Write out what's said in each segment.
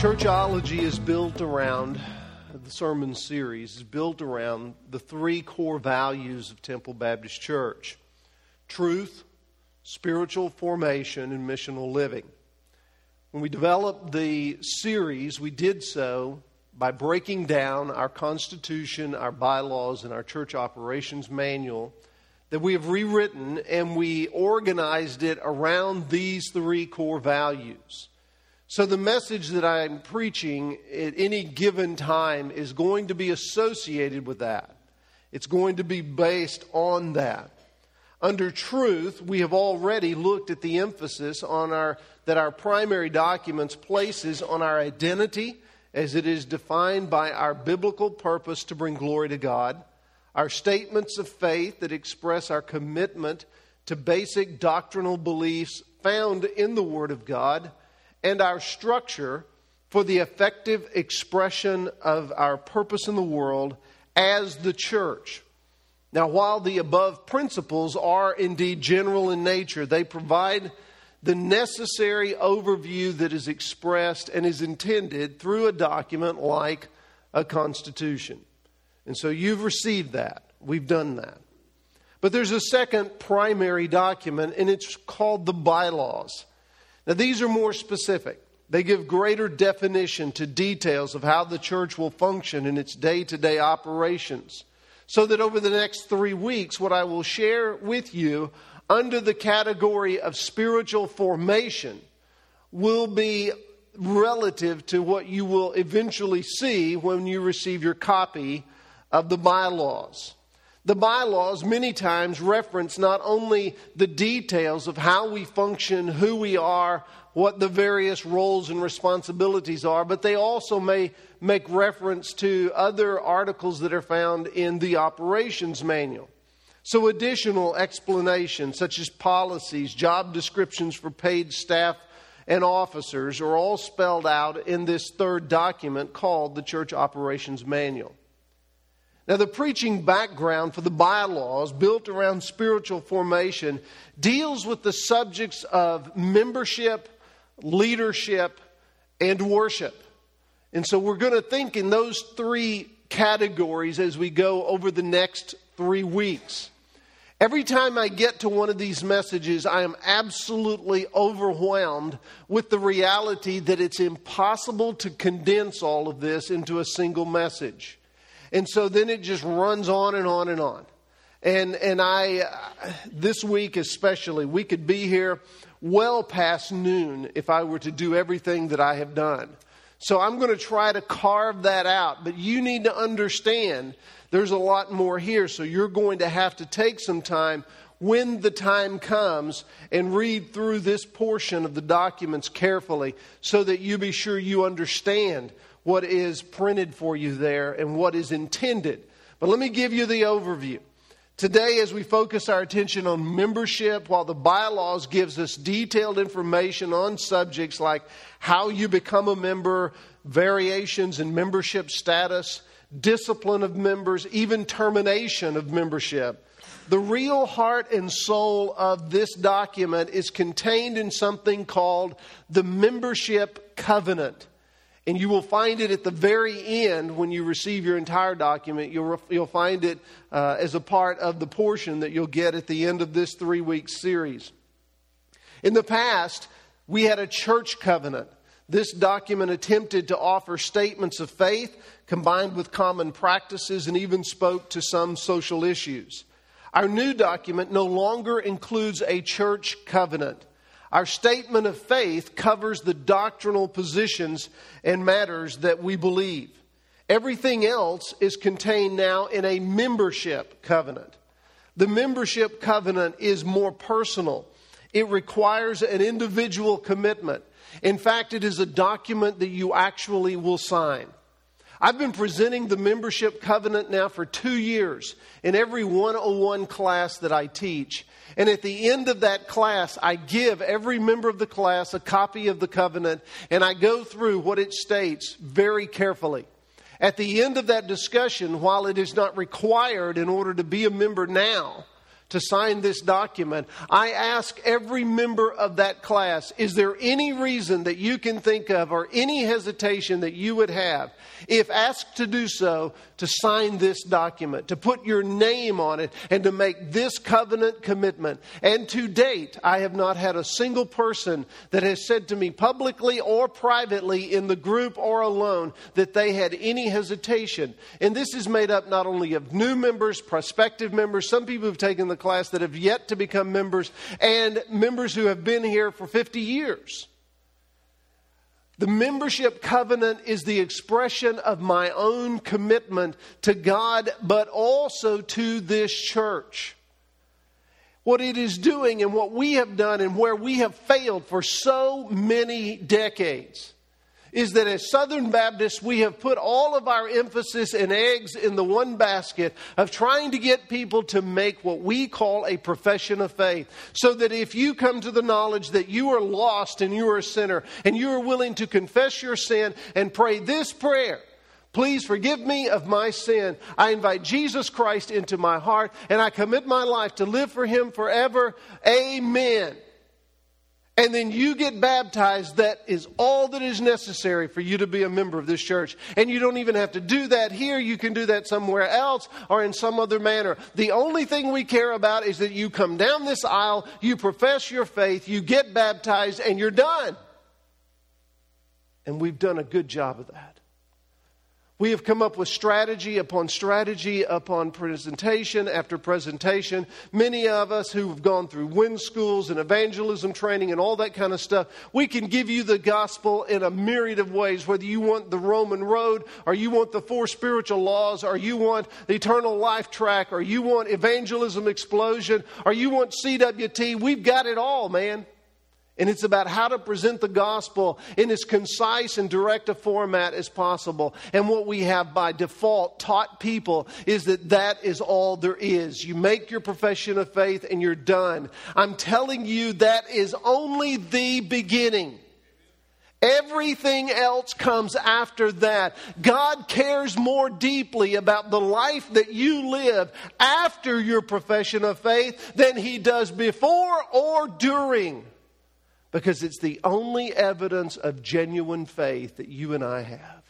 Churchology is built around, the sermon series is built around the three core values of Temple Baptist Church: truth, spiritual formation, and missional living. When we developed the series, we did so by breaking down our constitution, our bylaws, and our church operations manual that we have rewritten, and we organized it around these three core values. So the message that I'm preaching at any given time is going to be associated with that. It's going to be based on that. Under truth, we have already looked at the emphasis on that our primary documents places on our identity as it is defined by our biblical purpose to bring glory to God, our statements of faith that express our commitment to basic doctrinal beliefs found in the Word of God, and our structure for the effective expression of our purpose in the world as the church. Now, while the above principles are indeed general in nature, they provide the necessary overview that is expressed and is intended through a document like a constitution. And so you've received that. We've done that. But there's a second primary document, and it's called the bylaws. Now, these are more specific. They give greater definition to details of how the church will function in its day-to-day operations. So that over the next 3 weeks, what I will share with you under the category of spiritual formation will be relative to what you will eventually see when you receive your copy of the bylaws. The bylaws many times reference not only the details of how we function, who we are, what the various roles and responsibilities are, but they also may make reference to other articles that are found in the operations manual. So additional explanations such as policies, job descriptions for paid staff and officers are all spelled out in this third document called the Church Operations Manual. Now, the preaching background for the bylaws built around spiritual formation deals with the subjects of membership, leadership, and worship. And so we're going to think in those three categories as we go over the next 3 weeks. Every time I get to one of these messages, I am absolutely overwhelmed with the reality that it's impossible to condense all of this into a single message. And so then it just runs on and on and on. And I, this week especially, we could be here well past noon if I were to do everything that I have done. So I'm going to try to carve that out. But you need to understand there's a lot more here. So you're going to have to take some time when the time comes and read through this portion of the documents carefully so that you be sure you understand what is printed for you there and what is intended. But let me give you the overview. Today, as we focus our attention on membership, while the bylaws gives us detailed information on subjects like how you become a member, variations in membership status, discipline of members, even termination of membership, the real heart and soul of this document is contained in something called the membership covenant. And you will find it at the very end when you receive your entire document. You'll find it as a part of the portion that you'll get at the end of this 3-week series. In the past, we had a church covenant. This document attempted to offer statements of faith combined with common practices and even spoke to some social issues. Our new document no longer includes a church covenant. Our statement of faith covers the doctrinal positions and matters that we believe. Everything else is contained now in a membership covenant. The membership covenant is more personal. It requires an individual commitment. In fact, it is a document that you actually will sign. I've been presenting the membership covenant now for 2 years in every 101 class that I teach. And at the end of that class, I give every member of the class a copy of the covenant, and I go through what it states very carefully. At the end of that discussion, while it is not required in order to be a member now to sign this document, I ask every member of that class, is there any reason that you can think of or any hesitation that you would have, if asked to do so, to sign this document, to put your name on it and to make this covenant commitment? And to date, I have not had a single person that has said to me publicly or privately in the group or alone that they had any hesitation. And this is made up not only of new members, prospective members, some people who've taken the class that have yet to become members, and members who have been here for 50 years. The membership covenant is the expression of my own commitment to God, but also to this church. What it is doing and what we have done and where we have failed for so many decades is that as Southern Baptists, we have put all of our emphasis and eggs in the one basket of trying to get people to make what we call a profession of faith. So that if you come to the knowledge that you are lost and you are a sinner and you are willing to confess your sin and pray this prayer, please forgive me of my sin. I invite Jesus Christ into my heart and I commit my life to live for Him forever. Amen. And then you get baptized. That is all that is necessary for you to be a member of this church. And you don't even have to do that here. You can do that somewhere else or in some other manner. The only thing we care about is that you come down this aisle, you profess your faith, you get baptized, and you're done. And we've done a good job of that. We have come up with strategy upon presentation after presentation. Many of us who have gone through WIN schools and evangelism training and all that kind of stuff, we can give you the gospel in a myriad of ways, whether you want the Roman road or you want the 4 spiritual laws or you want the eternal life track or you want evangelism explosion or you want CWT. We've got it all, man. And it's about how to present the gospel in as concise and direct a format as possible. And what we have by default taught people is that is all there is. You make your profession of faith and you're done. I'm telling you, that is only the beginning. Everything else comes after that. God cares more deeply about the life that you live after your profession of faith than He does before or during. Because it's the only evidence of genuine faith that you and I have.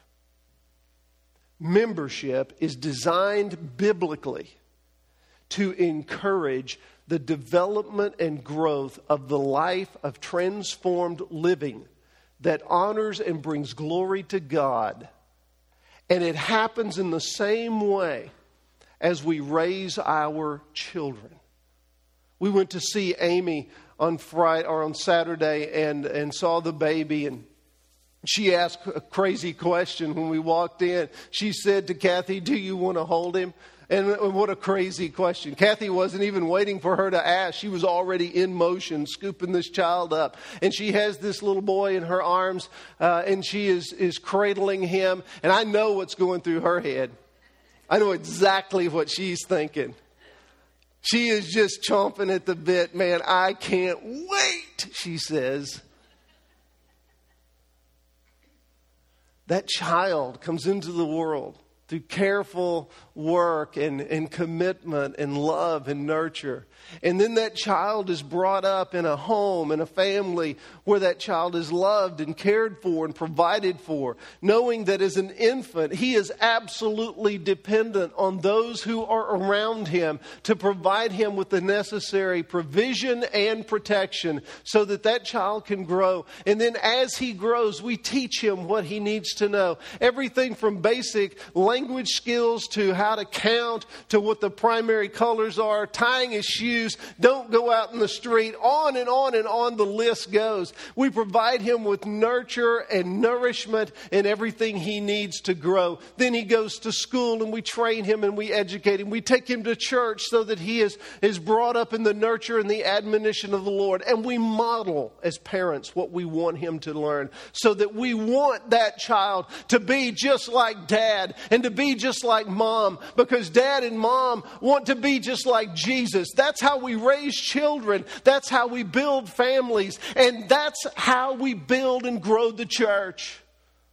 Membership is designed biblically to encourage the development and growth of the life of transformed living that honors and brings glory to God. And it happens in the same way as we raise our children. We went to see Amy on Friday or on Saturday and saw the baby, and she asked a crazy question when we walked in. She said to Kathy, "Do you want to hold him?" And what a crazy question. Kathy wasn't even waiting for her to ask. She was already in motion, scooping this child up. And she has this little boy in her arms, and she is cradling him. And I know what's going through her head. I know exactly what she's thinking. She is just chomping at the bit. "Man, I can't wait," she says. That child comes into the world through careful work and commitment and love and nurture. And then that child is brought up in a home, in a family where that child is loved and cared for and provided for, knowing that as an infant, he is absolutely dependent on those who are around him to provide him with the necessary provision and protection so that that child can grow. And then as he grows, we teach him what he needs to know. Everything from basic language skills to how to count to what the primary colors are, tying his shoes, don't go out in the street, on and on and on the list goes. We provide him with nurture and nourishment and everything he needs to grow. Then he goes to school and we train him and we educate him. We take him to church so that he is brought up in the nurture and the admonition of the Lord. And we model as parents what we want him to learn, so that we want that child to be just like dad and to be just like mom, because dad and mom want to be just like Jesus. That's how we raise children. That's how we build families. And that's how we build and grow the church.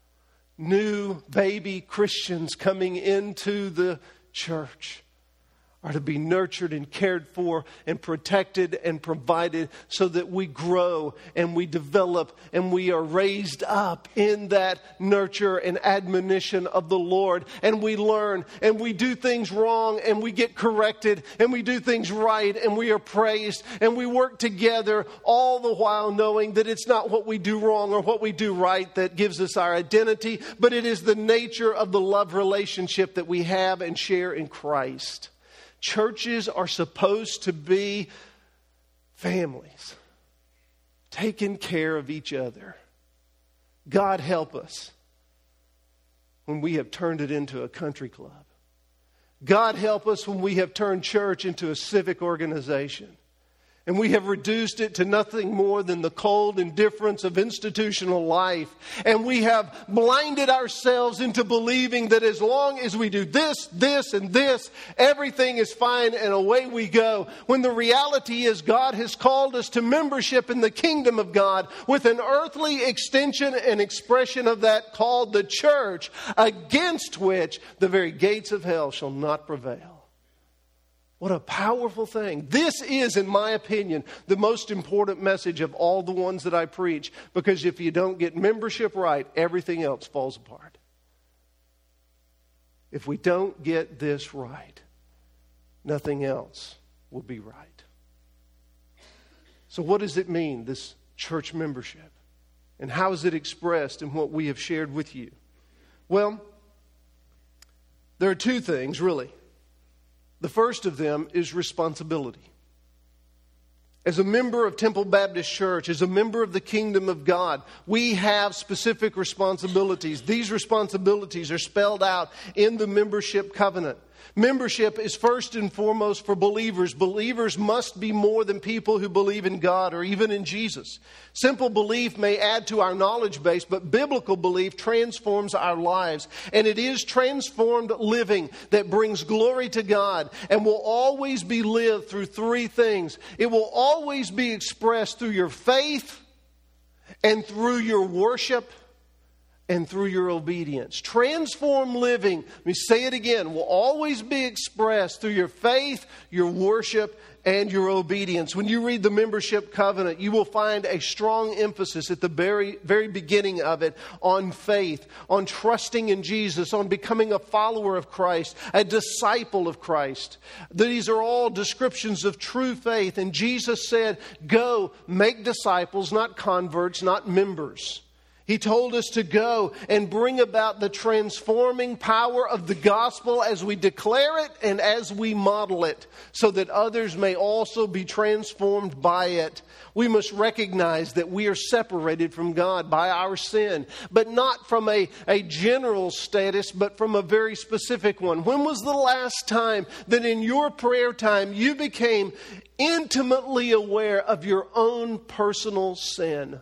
New baby Christians coming into the church are to be nurtured and cared for and protected and provided so that we grow and we develop and we are raised up in that nurture and admonition of the Lord. And we learn and we do things wrong and we get corrected and we do things right and we are praised and we work together, all the while knowing that it's not what we do wrong or what we do right that gives us our identity, but it is the nature of the love relationship that we have and share in Christ. Churches are supposed to be families, taking care of each other. God help us when we have turned it into a country club. God help us when we have turned church into a civic organization. And we have reduced it to nothing more than the cold indifference of institutional life. And we have blinded ourselves into believing that as long as we do this, this, and this, everything is fine and away we go. When the reality is God has called us to membership in the kingdom of God with an earthly extension and expression of that called the church, against which the very gates of hell shall not prevail. What a powerful thing. This is, in my opinion, the most important message of all the ones that I preach. Because if you don't get membership right, everything else falls apart. If we don't get this right, nothing else will be right. So what does it mean, this church membership? And how is it expressed in what we have shared with you? Well, there are two things, really. The first of them is responsibility. As a member of Temple Baptist Church, as a member of the kingdom of God, we have specific responsibilities. These responsibilities are spelled out in the membership covenant. Membership is first and foremost for believers. Believers must be more than people who believe in God or even in Jesus. Simple belief may add to our knowledge base, but biblical belief transforms our lives. And it is transformed living that brings glory to God and will always be lived through three things. It will always be expressed through your faith and through your worship and through your obedience. Transformed living, let me say it again, will always be expressed through your faith, your worship, and your obedience. When you read the membership covenant, you will find a strong emphasis at the very beginning of it on faith, on trusting in Jesus, on becoming a follower of Christ, a disciple of Christ. These are all descriptions of true faith. And Jesus said, go make disciples, not converts, not members. He told us to go and bring about the transforming power of the gospel as we declare it and as we model it, so that others may also be transformed by it. We must recognize that we are separated from God by our sin, but not from a general status, but from a very specific one. When was the last time that in your prayer time you became intimately aware of your own personal sin?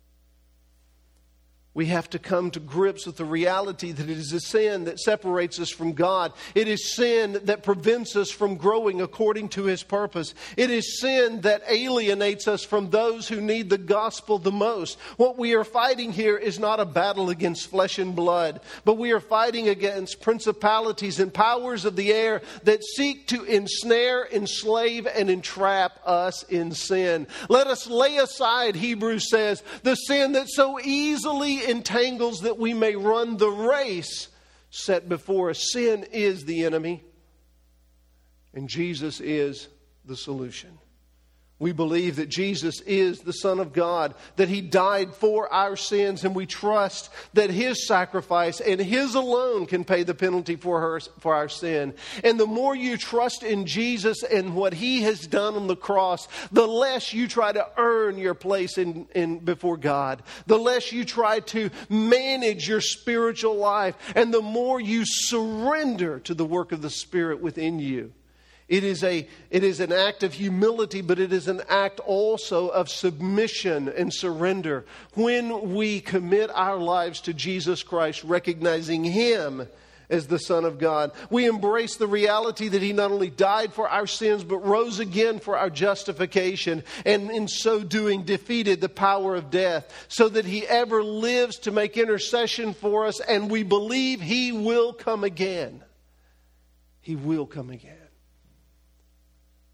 We have to come to grips with the reality that it is a sin that separates us from God. It is sin that prevents us from growing according to His purpose. It is sin that alienates us from those who need the gospel the most. What we are fighting here is not a battle against flesh and blood, but we are fighting against principalities and powers of the air that seek to ensnare, enslave, and entrap us in sin. Let us lay aside, Hebrews says, the sin that so easily entangles that we may run the race set before us. Sin is the enemy, and Jesus is the solution. We believe that Jesus is the Son of God, that He died for our sins, and we trust that His sacrifice and His alone can pay the penalty for our sin. And the more you trust in Jesus and what He has done on the cross, the less you try to earn your place in before God, the less you try to manage your spiritual life, and the more you surrender to the work of the Spirit within you. It is an act of humility, but it is an act also of submission and surrender. When we commit our lives to Jesus Christ, recognizing Him as the Son of God, we embrace the reality that He not only died for our sins, but rose again for our justification, and in so doing defeated the power of death, so that He ever lives to make intercession for us, and we believe He will come again. He will come again.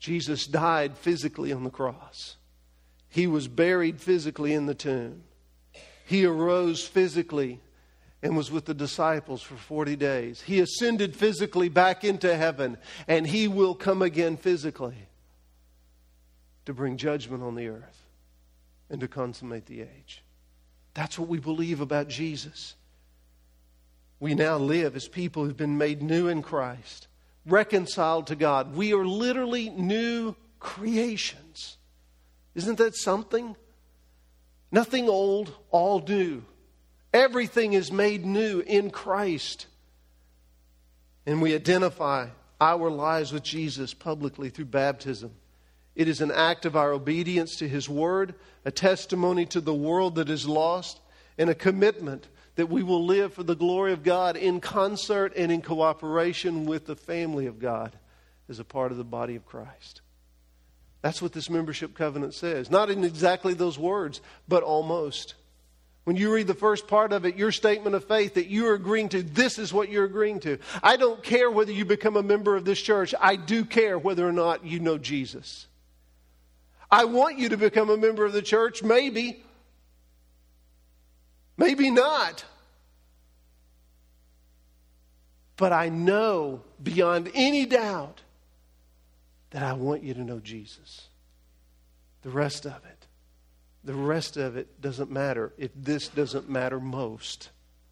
Jesus died physically on the cross. He was buried physically in the tomb. He arose physically and was with the disciples for 40 days. He ascended physically back into heaven, and He will come again physically to bring judgment on the earth and to consummate the age. That's what we believe about Jesus. We now live as people who've been made new in Christ, reconciled to God. We are literally new creations. Isn't that something? Nothing old, all new. Everything is made new in Christ. And we identify our lives with Jesus publicly through baptism. It is an act of our obedience to His Word, a testimony to the world that is lost, and a commitment that we will live for the glory of God in concert and in cooperation with the family of God as a part of the body of Christ. That's what this membership covenant says. Not in exactly those words, but almost. When you read the first part of it, your statement of faith that you're agreeing to, this is what you're agreeing to. I don't care whether you become a member of this church. I do care whether or not you know Jesus. I want you to become a member of the church, maybe. Maybe not. But I know beyond any doubt that I want you to know Jesus. The rest of it doesn't matter if this doesn't matter most.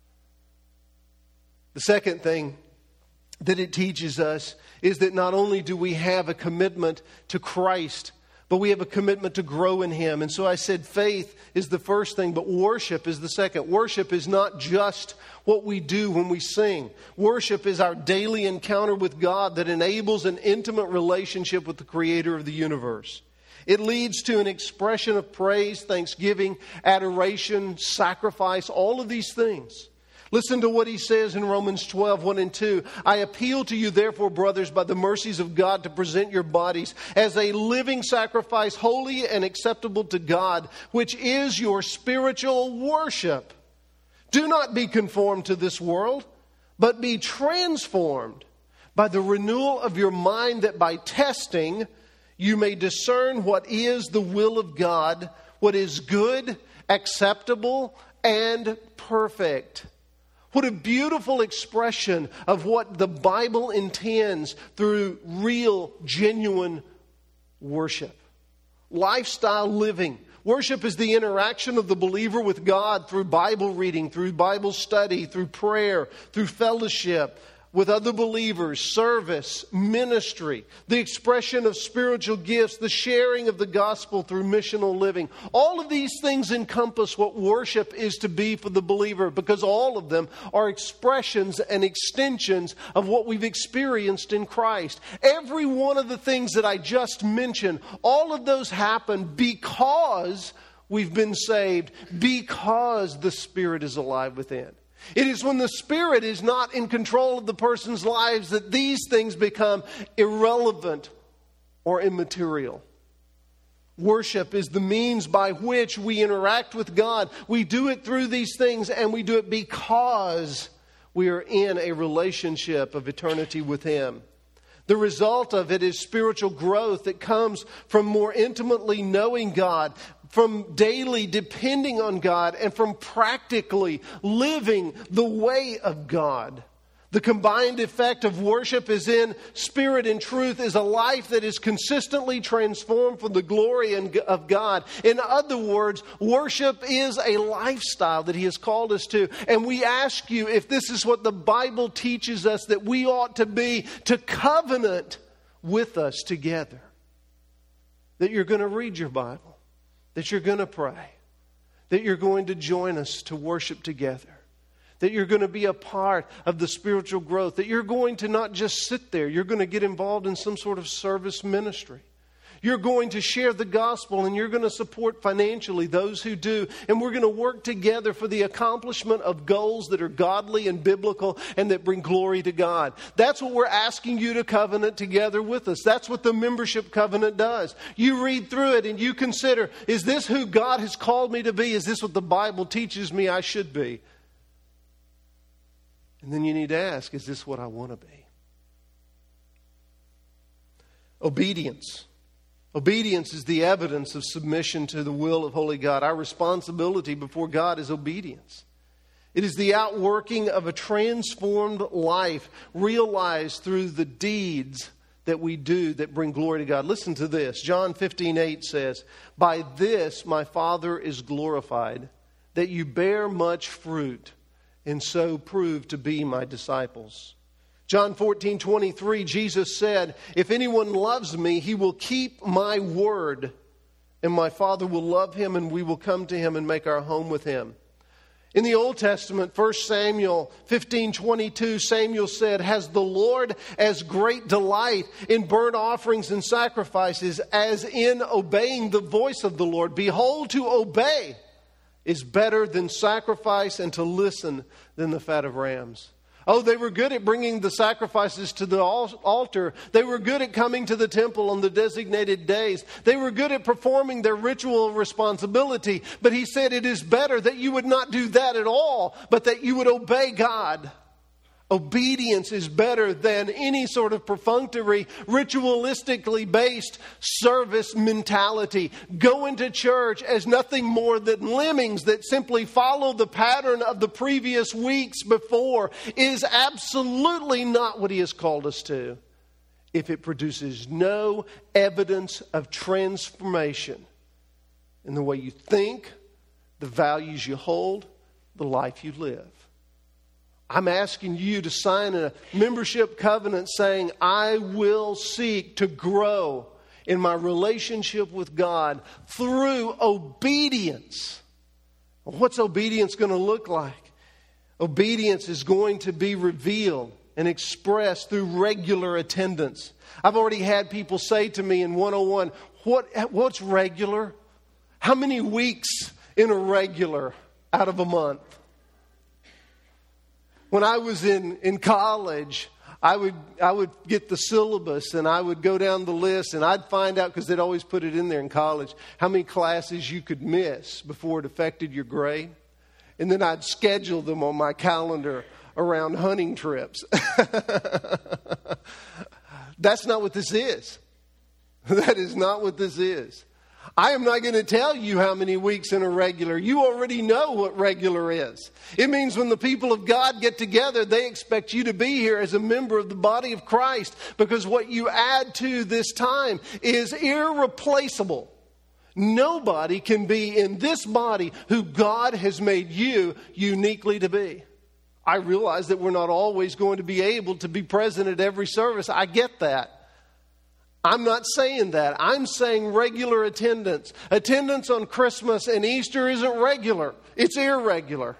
The second thing that it teaches us is that not only do we have a commitment to Christ, but we have a commitment to grow in Him. And so I said faith is the first thing, but worship is the second. Worship is not just what we do when we sing. Worship is our daily encounter with God that enables an intimate relationship with the Creator of the universe. It leads to an expression of praise, thanksgiving, adoration, sacrifice, all of these things. Listen to what he says in Romans 12, 1 and 2. I appeal to you, therefore, brothers, by the mercies of God, to present your bodies as a living sacrifice, holy and acceptable to God, which is your spiritual worship. Do not be conformed to this world, but be transformed by the renewal of your mind, that by testing you may discern what is the will of God, what is good, acceptable, and perfect. What a beautiful expression of what the Bible intends through real, genuine worship. Lifestyle living. Worship is the interaction of the believer with God through Bible reading, through Bible study, through prayer, through fellowship with other believers, service, ministry, the expression of spiritual gifts, the sharing of the gospel through missional living. All of these things encompass what worship is to be for the believer, because all of them are expressions and extensions of what we've experienced in Christ. Every one of the things that I just mentioned, all of those happen because we've been saved, because the Spirit is alive within. It is when the Spirit is not in control of the person's lives that these things become irrelevant or immaterial. Worship is the means by which we interact with God. We do it through these things, and we do it because we are in a relationship of eternity with Him. The result of it is spiritual growth that comes from more intimately knowing God, from daily depending on God, and from practically living the way of God. The combined effect of worship is in spirit and truth is a life that is consistently transformed for the glory of God. In other words, worship is a lifestyle that He has called us to. And we ask you, if this is what the Bible teaches us that we ought to be, to covenant with us together. That you're going to read your Bible. That you're going to pray. That you're going to join us to worship together. That you're going to be a part of the spiritual growth. That you're going to not just sit there. You're going to get involved in some sort of service ministry. You're going to share the gospel, and you're going to support financially those who do. And we're going to work together for the accomplishment of goals that are godly and biblical and that bring glory to God. That's what we're asking you to covenant together with us. That's what the membership covenant does. You read through it and you consider, is this who God has called me to be? Is this what the Bible teaches me I should be? And then you need to ask, is this what I want to be? Obedience. Obedience is the evidence of submission to the will of holy God. Our responsibility before God is obedience. It is the outworking of a transformed life realized through the deeds that we do that bring glory to God. Listen to this. John 15:8 says, "By this my Father is glorified, that you bear much fruit, and so prove to be my disciples." John 14:23, Jesus said, "If anyone loves me, he will keep my word, and my Father will love him, and we will come to him and make our home with him." In the Old Testament, 1 Samuel 15:22, Samuel said, "Has the Lord as great delight in burnt offerings and sacrifices as in obeying the voice of the Lord? Behold, to obey is better than sacrifice, and to listen than the fat of rams." Oh, they were good at bringing the sacrifices to the altar. They were good at coming to the temple on the designated days. They were good at performing their ritual responsibility. But he said it is better that you would not do that at all, but that you would obey God. Obedience is better than any sort of perfunctory, ritualistically based service mentality. Going to church as nothing more than lemmings that simply follow the pattern of the previous weeks before is absolutely not what he has called us to, if it produces no evidence of transformation in the way you think, the values you hold, the life you live. I'm asking you to sign a membership covenant saying, I will seek to grow in my relationship with God through obedience. What's obedience going to look like? Obedience is going to be revealed and expressed through regular attendance. I've already had people say to me in 101, what's regular? How many weeks in a regular out of a month? When I was in college, I would get the syllabus and I would go down the list and I'd find out, because they'd always put it in there in college, how many classes you could miss before it affected your grade. And then I'd schedule them on my calendar around hunting trips. That's not what this is. That is not what this is. I am not going to tell you how many weeks in a regular. You already know what regular is. It means when the people of God get together, they expect you to be here as a member of the body of Christ, because what you add to this time is irreplaceable. Nobody can be in this body who God has made you uniquely to be. I realize that we're not always going to be able to be present at every service. I get that. I'm not saying that. I'm saying regular attendance. Attendance on Christmas and Easter isn't regular. It's irregular.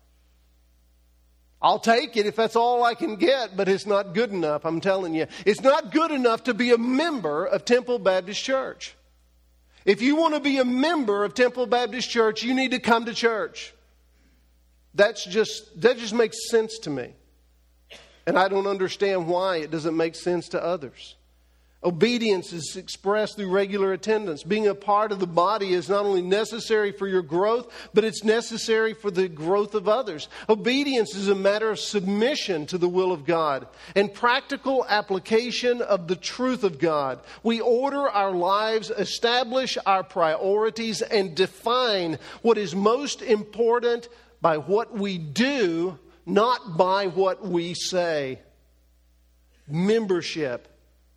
I'll take it if that's all I can get, but it's not good enough, I'm telling you. It's not good enough to be a member of Temple Baptist Church. If you want to be a member of Temple Baptist Church, you need to come to church. That just makes sense to me. And I don't understand why it doesn't make sense to others. Obedience is expressed through regular attendance. Being a part of the body is not only necessary for your growth, but it's necessary for the growth of others. Obedience is a matter of submission to the will of God and practical application of the truth of God. We order our lives, establish our priorities, and define what is most important by what we do, not by what we say. Membership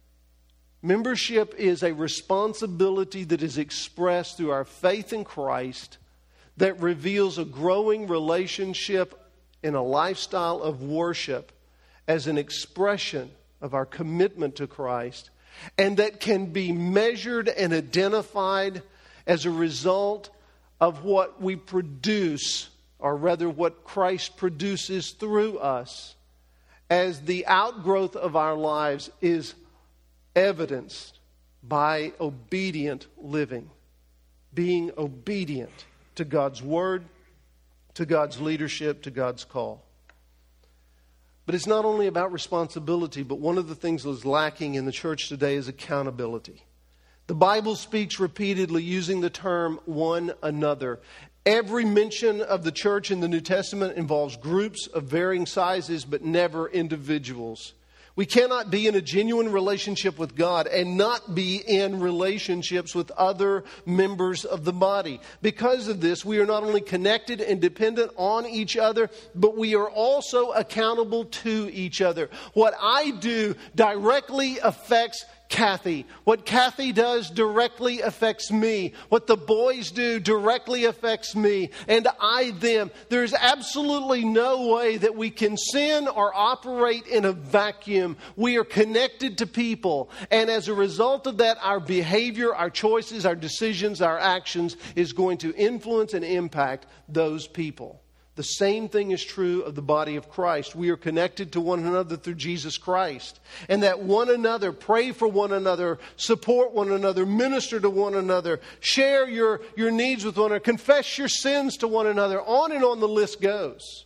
is a responsibility that is expressed through our faith in Christ that reveals a growing relationship and a lifestyle of worship as an expression of our commitment to Christ, and that can be measured and identified as a result of what we produce, or rather what Christ produces through us, as the outgrowth of our lives is evidenced by obedient living, being obedient to God's word, to God's leadership, to God's call. But it's not only about responsibility, but one of the things that is lacking in the church today is accountability. The Bible speaks repeatedly using the term one another. Every mention of the church in the New Testament involves groups of varying sizes, but never individuals. We cannot be in a genuine relationship with God and not be in relationships with other members of the body. Because of this, we are not only connected and dependent on each other, but we are also accountable to each other. What I do directly affects Kathy. What Kathy does directly affects me. What the boys do directly affects me. And I them. There's absolutely no way that we can sin or operate in a vacuum. We are connected to people. And as a result of that, our behavior, our choices, our decisions, our actions is going to influence and impact those people. The same thing is true of the body of Christ. We are connected to one another through Jesus Christ. And that one another, pray for one another, support one another, minister to one another, share your needs with one another, confess your sins to one another. On and on the list goes.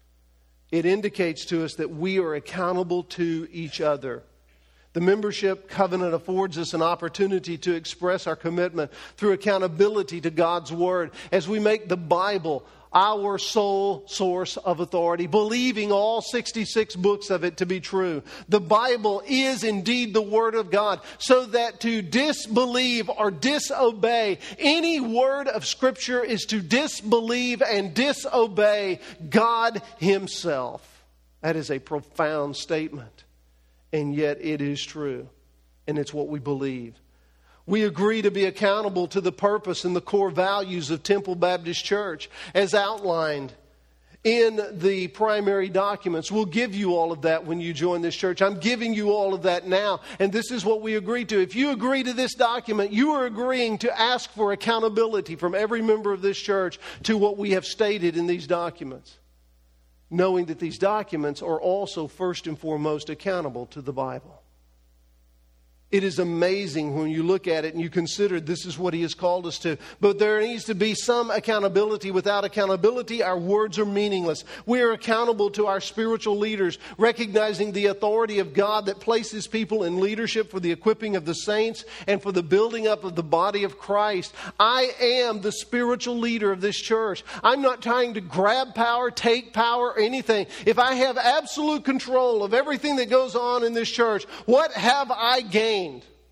It indicates to us that we are accountable to each other. The membership covenant affords us an opportunity to express our commitment through accountability to God's Word as we make the Bible our sole source of authority, believing all 66 books of it to be true. The Bible is indeed the Word of God, so that to disbelieve or disobey any word of Scripture is to disbelieve and disobey God Himself. That is a profound statement, and yet it is true, and it's what we believe. We agree to be accountable to the purpose and the core values of Temple Baptist Church as outlined in the primary documents. We'll give you all of that when you join this church. I'm giving you all of that now, and this is what we agree to. If you agree to this document, you are agreeing to ask for accountability from every member of this church to what we have stated in these documents, knowing that these documents are also first and foremost accountable to the Bible. It is amazing when you look at it and you consider this is what He has called us to. But there needs to be some accountability. Without accountability, our words are meaningless. We are accountable to our spiritual leaders, recognizing the authority of God that places people in leadership for the equipping of the saints and for the building up of the body of Christ. I am the spiritual leader of this church. I'm not trying to grab power, take power, or anything. If I have absolute control of everything that goes on in this church, what have I gained?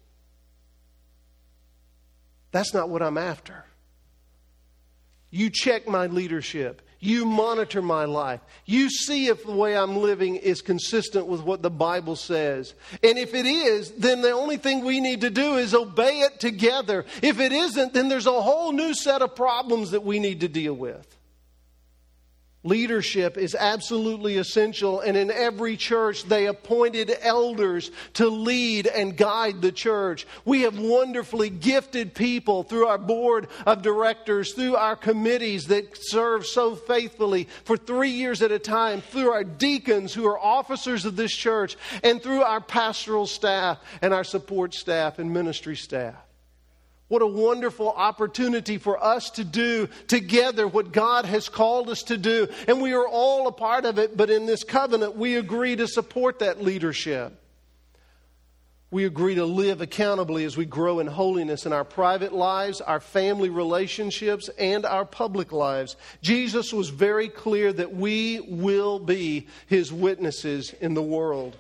That's not what I'm after. You check my leadership. You monitor my life. You see if the way I'm living is consistent with what the Bible says. And if it is, then the only thing we need to do is obey it together. If it isn't, then there's a whole new set of problems that we need to deal with. Leadership is absolutely essential, and in every church they appointed elders to lead and guide the church. We have wonderfully gifted people through our board of directors, through our committees that serve so faithfully for 3 years at a time, through our deacons who are officers of this church, and through our pastoral staff and our support staff and ministry staff. What a wonderful opportunity for us to do together what God has called us to do. And we are all a part of it, but in this covenant, we agree to support that leadership. We agree to live accountably as we grow in holiness in our private lives, our family relationships, and our public lives. Jesus was very clear that we will be His witnesses in the world.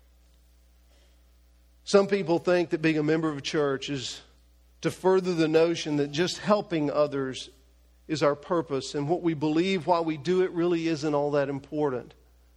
Some people think that being a member of a church is to further the notion that just helping others is our purpose, and what we believe while we do it really isn't all that important.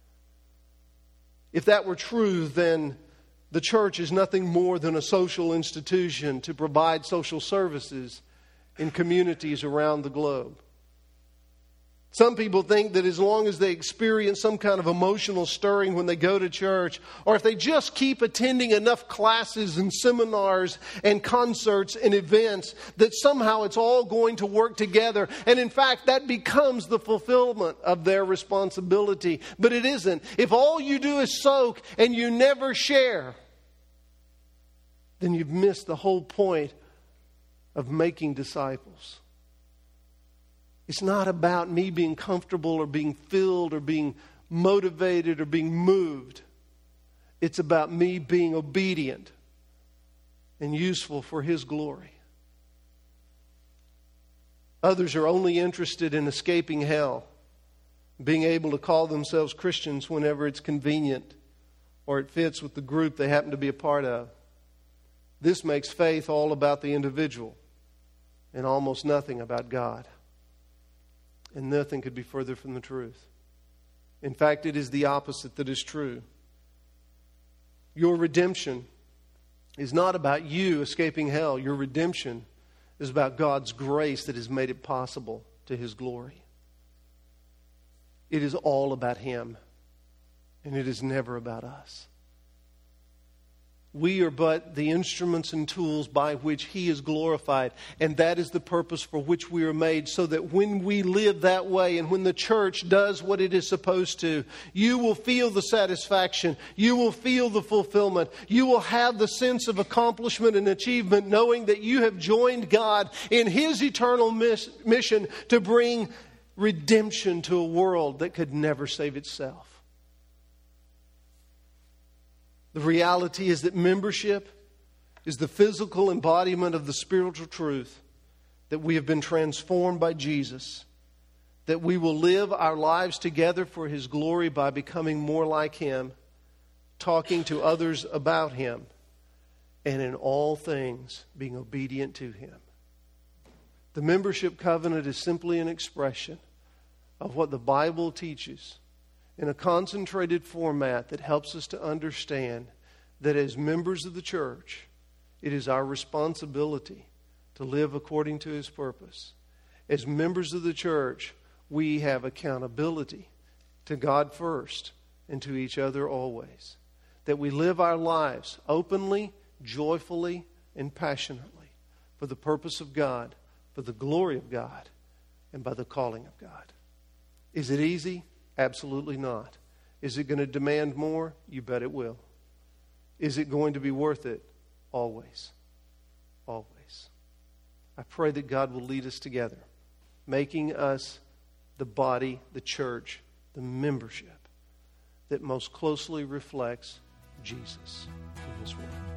If that were true, then the church is nothing more than a social institution to provide social services in communities around the globe. Some people think that as long as they experience some kind of emotional stirring when they go to church, or if they just keep attending enough classes and seminars and concerts and events, that somehow it's all going to work together. And in fact, that becomes the fulfillment of their responsibility. But it isn't. If all you do is soak and you never share, then you've missed the whole point of making disciples. It's not about me being comfortable or being filled or being motivated or being moved. It's about me being obedient and useful for His glory. Others are only interested in escaping hell, being able to call themselves Christians whenever it's convenient, or it fits with the group they happen to be a part of. This makes faith all about the individual and almost nothing about God. And nothing could be further from the truth. In fact, it is the opposite that is true. Your redemption is not about you escaping hell. Your redemption is about God's grace that has made it possible to His glory. It is all about Him, and it is never about us. We are but the instruments and tools by which He is glorified. And that is the purpose for which we are made, so that when we live that way and when the church does what it is supposed to, you will feel the satisfaction. You will feel the fulfillment. You will have the sense of accomplishment and achievement, knowing that you have joined God in His eternal mission to bring redemption to a world that could never save itself. The reality is that membership is the physical embodiment of the spiritual truth that we have been transformed by Jesus, that we will live our lives together for His glory by becoming more like Him, talking to others about Him, and in all things being obedient to Him. The membership covenant is simply an expression of what the Bible teaches in a concentrated format that helps us to understand that as members of the church, it is our responsibility to live according to His purpose. As members of the church, we have accountability to God first and to each other always. That we live our lives openly, joyfully, and passionately for the purpose of God, for the glory of God, and by the calling of God. Is it easy? Absolutely not. Is it going to demand more? You bet it will. Is it going to be worth it? Always. Always. I pray that God will lead us together, making us the body, the church, the membership that most closely reflects Jesus in His Word.